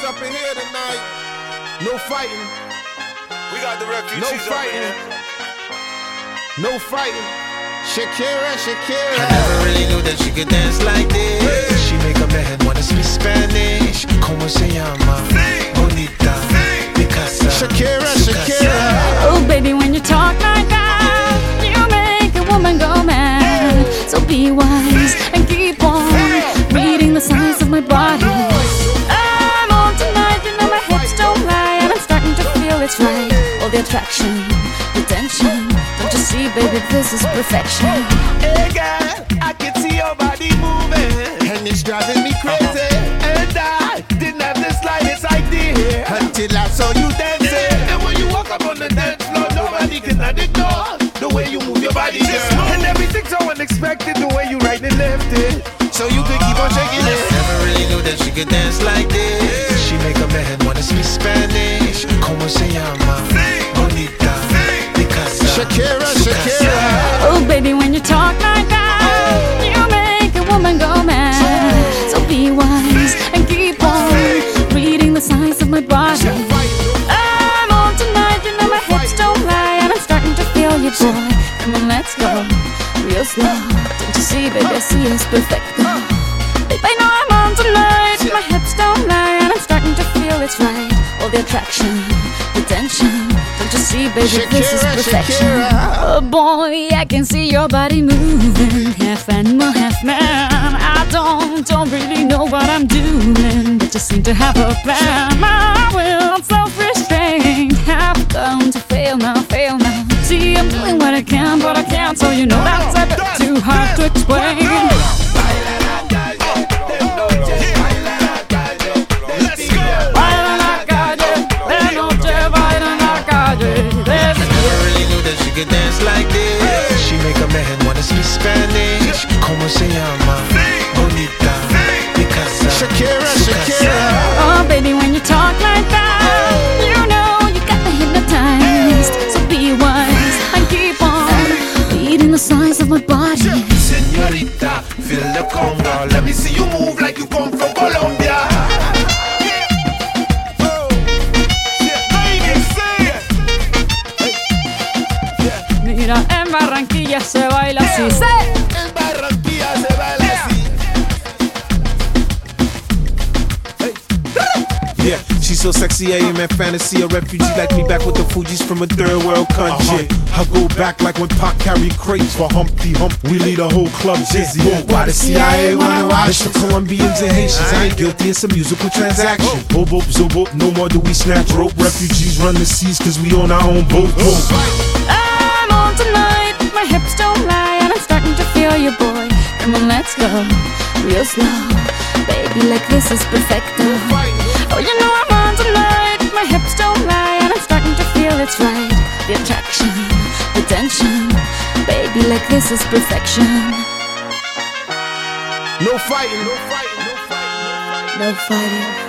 up in here tonight. No fighting. We got the refugees No up in fighting. here. No fighting. Shakira, I Shakira. never really knew that she could dance like this. She make a man wanna speak Spanish. Como se llama? Bonita, Picasa, Shakira, su Shakira. casa. Oh baby, when you talk like that, you make a woman go mad. So be wise and keep on reading the signs of my body. I'm on tonight, you know my hips don't lie, and I'm starting to feel it's right. All the attraction, the tension. Don't you see, baby, this is perfection. Hey girl, I can see your body moving, And it's driving me crazy. and I didn't have the slightest idea Until I saw you dancing. And when you walk up on the dance floor, nobody can ignore the way you move your body, girl. And everything's so unexpected, the way you right and left it. So you could keep on shaking it. Never really knew that she could dance like this. She make a man wanna speak Spanish. Como se llama? Bonita, Picasa, Shakira, su casa. Shakira. Oh baby, when you talk like that, you make a woman go mad. So be wise and keep on reading the signs of my body. I'm on tonight, you know my hips don't lie, and I'm starting to feel you, boy. Come on, let's go, real slow. Don't you see, baby, I see it's perfect. Babe, I know I'm on tonight, my hips don't lie, and I'm starting to feel it's right. All the attraction, the tension. Don't you see, baby, this is Shakira, perfection. Shakira. Oh boy, I can see your body moving, half animal, half man. I don't really know what I'm doing, but just seem to have a plan. My will, self-restraint, have come to fail now, fail now. See, I'm doing what I can, but I can't, so you know that's a bit too hard to explain. Let's go. Baila en la calle, de noche baila en la calle. Never really knew that she could dance like this. She make a man wanna speak Spanish. Como se llama? Bonita, Picasa, Shakira, su casa. Shakira. Oh baby, when you talk like that, you know you got me hypnotized. So be wise and keep on reading the signs of my body. Señorita, feel the conga. Let me see you move like you come from Colombia. Mira, en Barranquilla se baila así. En Barranquilla se baila así. Yeah, she's so sexy, I am in fantasy. A refugee like me back with the Fugees from a third world country. I go back like when Pac carried crates for Humpty Hump. We lead a whole club dizzy. Why the CIA wanna watch us? The Colombians and Haitians, I ain't guilty, it's a musical transaction. Bobo, zobo, no more do we snatch rope. Refugees run the seas cause we own our own boat. I'm on tonight, my hips don't lie, and I'm starting to feel you, boy. Come on, let's go, real slow. Baby, like this is perfecto. Oh, you know I'm on tonight, my hips don't lie, and I'm starting to feel it's right. The attraction, the tension. Baby, like this is perfection. No fighting. No fighting. No fighting. No fighting.